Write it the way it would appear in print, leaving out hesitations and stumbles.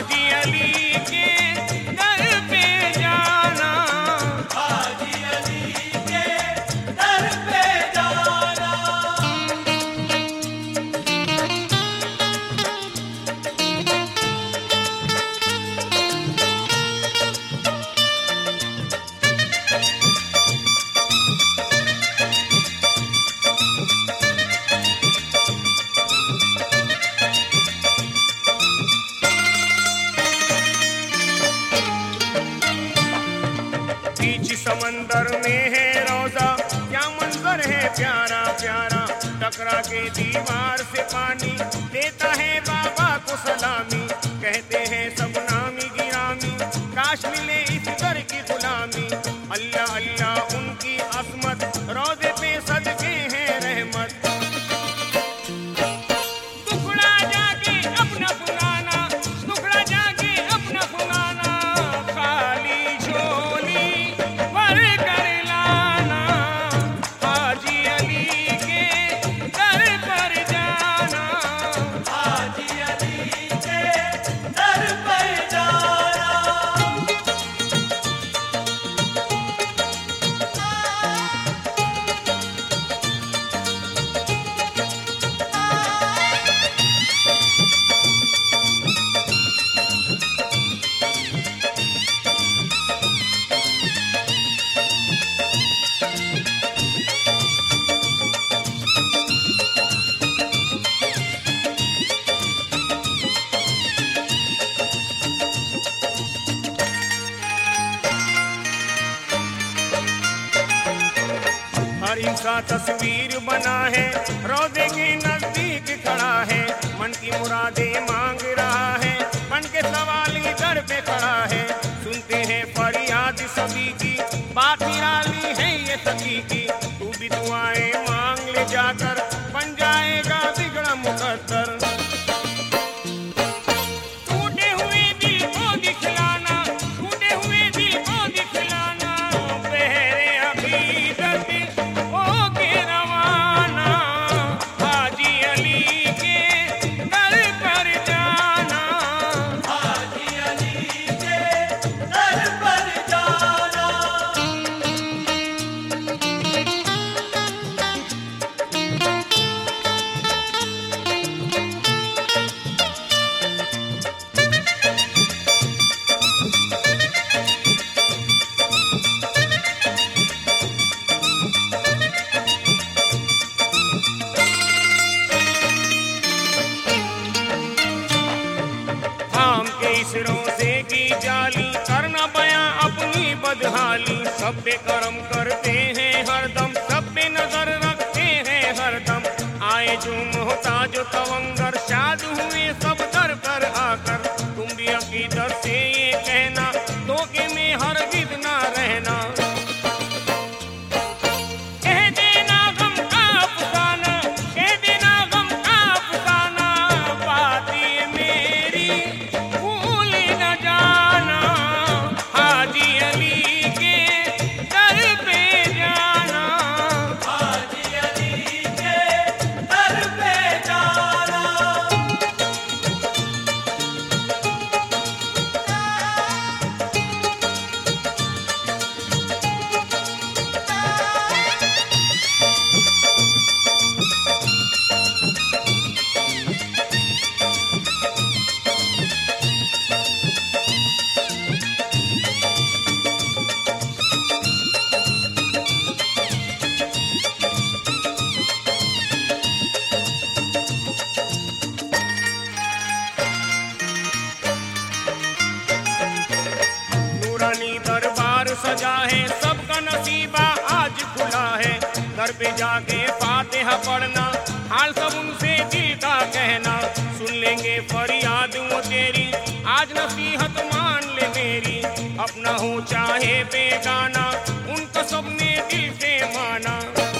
हाजी अली के दर पे जाना, हाजी अली के दर पे जाना। बीच समंदर में है रोजा, क्या मंजर है प्यारा प्यारा। टकरा के दीवार से पानी देता है बाबा को सलामी। कहते हैं सब नामी गिरामी, काश मिले इस दर की गुलामी। अल्लाह अल्लाह उनकी असमत, रोजे पे सदके हैं रहमत। टुकड़ा जाके अपना सुनाना, टुकड़ा जाके अपना सुनाना। खाली झोली भर कर लाना, हाजी अली के दर पर जाना। हाजी अली के दर पर जाना। हर इंसान तस्वीर बना है, रोजे के नजदीक खड़ा है। मन की मुरादे मांग रहा है, मन के सवाल दर पे खड़ा है। सुनते हैं फरियाद सभी की, बात निराली है ये सभी की। तू भी दुआएं मांग ले जाकर, बन जाएगा बिगड़ा मुकद्दर। टूटे हुए दिल को दिखलाना, टूटे हुए दिल को दिखलाना। बहरे अकीदत हो के रवाना, हाजी अली के दर पर जाना। हाजी अली के दर पर जाना। आम के इस रोजे की जाली, करना बयां अपनी बदहाली। सब पे करम करते हैं हरदम, सब पे नजर रखते हैं हरदम। आए जो मोहताज तवंगर, शाद हुए सब दर पर आकर। तुम भी अकीदत से ये कहना, धोखे में हरगिज ना रहना। कह देना गम का अफसाना, कह देना गम का अफसाना। बात ये मेरी भूल न जाना, हाजी अली के दर पे जाना। हाजी अली के दर पे जाना। नूरानी दरबार सजा है, सबका नसीबा आज खुला है। दर पे जाके फातिहा पढ़ना, हाल सब उनसे दिल का कहना। सुन लेंगे फरियाद वो तेरी, आज नसीहत मान ले मेरी। अपना हो चाहे बेगाना, उनको सबने दिल से माना।